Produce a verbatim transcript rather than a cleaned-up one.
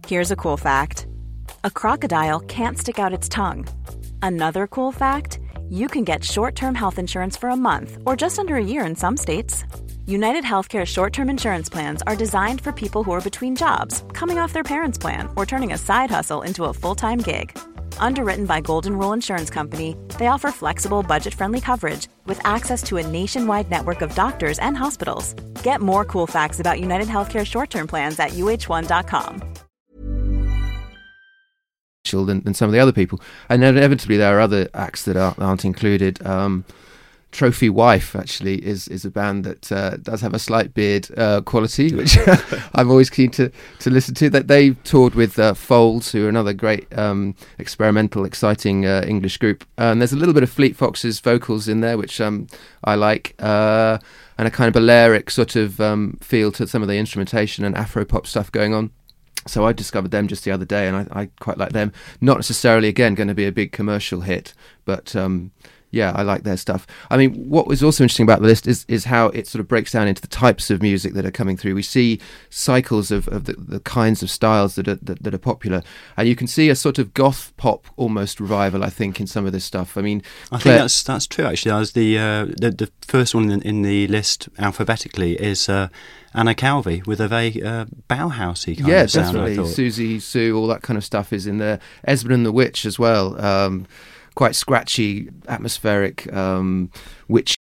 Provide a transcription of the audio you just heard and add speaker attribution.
Speaker 1: Here's a cool fact. A crocodile can't stick out its tongue. Another cool fact, you can get short-term health insurance for a month or just under a year in some states. United Healthcare short-term insurance plans are designed for people who are between jobs, coming off their parents' plan, or turning a side hustle into a full-time gig. Underwritten by Golden Rule Insurance Company, they offer flexible, budget-friendly coverage with access to a nationwide network of doctors and hospitals. Get more cool facts about United Healthcare short-term plans at U H one dot com.
Speaker 2: Than, than some of the other people, and inevitably there are other acts that aren't, aren't included. Um, Trophy Wife actually is is a band that uh, does have a slight beard uh, quality, which I'm always keen to, to listen to. That they toured with uh, Folds, who are another great um, experimental, exciting uh, English group. And there's a little bit of Fleet Foxes vocals in there, which um, I like, uh, and a kind of Balearic sort of um, feel to some of the instrumentation and Afro-pop stuff going on. So I discovered them just the other day, and I, I quite like them. Not necessarily, again, going to be a big commercial hit, but um, yeah, I like their stuff. I mean, what was also interesting about the list is is how it sort of breaks down into the types of music that are coming through. We see cycles of, of the, the kinds of styles that are that, that are popular, and you can see a sort of goth pop almost revival, I think, in some of this stuff. I mean,
Speaker 3: I
Speaker 2: Claire,
Speaker 3: think that's that's true. Actually, I was the uh, the, the first one in, in the list alphabetically is. Uh, Anna Calvi with a very uh, Bauhausy kind
Speaker 2: yeah,
Speaker 3: of sound.
Speaker 2: definitely. Susie Sue, all that kind of stuff is in there. Esmond and the Witch as well. Um, quite scratchy, atmospheric, um, witchy